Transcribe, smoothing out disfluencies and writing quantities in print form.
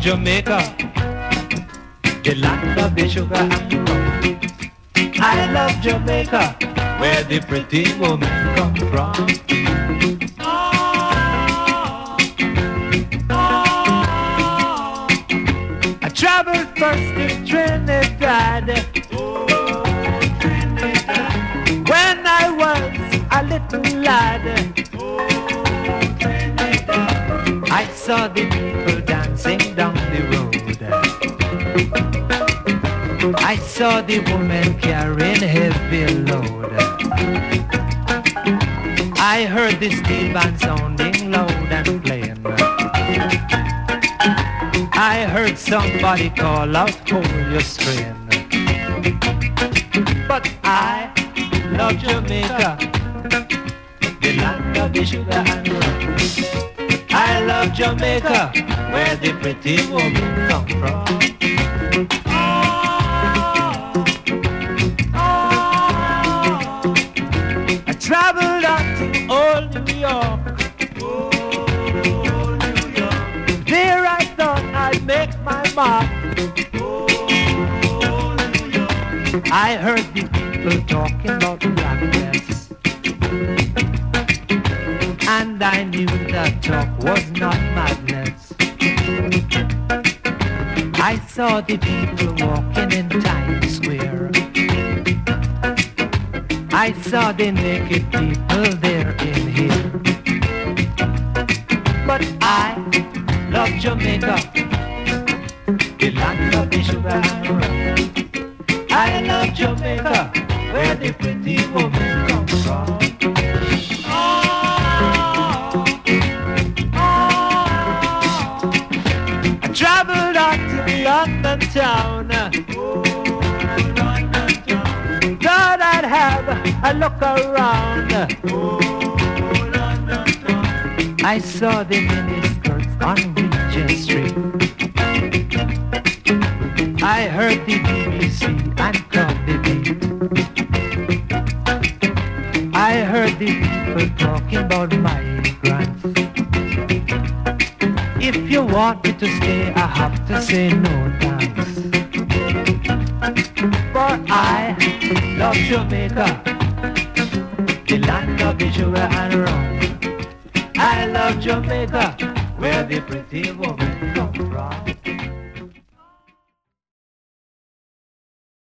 Jamaica, the land of the sugar and rum. I love Jamaica, where the pretty women come from. I traveled first to Trinidad, when I was a little lad. I saw the people dancing down the road. I saw the woman carrying heavy load. I heard the steel band sounding loud and playing. I heard somebody call out, hold your strain. But I love Jamaica, the land of the sugar and rum. I love Jamaica, where the pretty women come from. I traveled out to old New York. There I thought I'd make my mark. I heard the people talking about blackness, and I knew that talk was not madness. I saw the people walking in Times Square. I saw the naked people there in here. But I love Jamaica, the land of the sugar and rum. I love Jamaica, where the pretty women come from. I traveled out to London town. Thought I'd have a look around. I saw the miniskirts on Regent Street. I heard the BBC and caught the beat. I heard the people talking about migrants. If you want me to stay, I have to say no thanks. For I love Jamaica, the land of the sugar and rum. I love Jamaica, where the pretty woman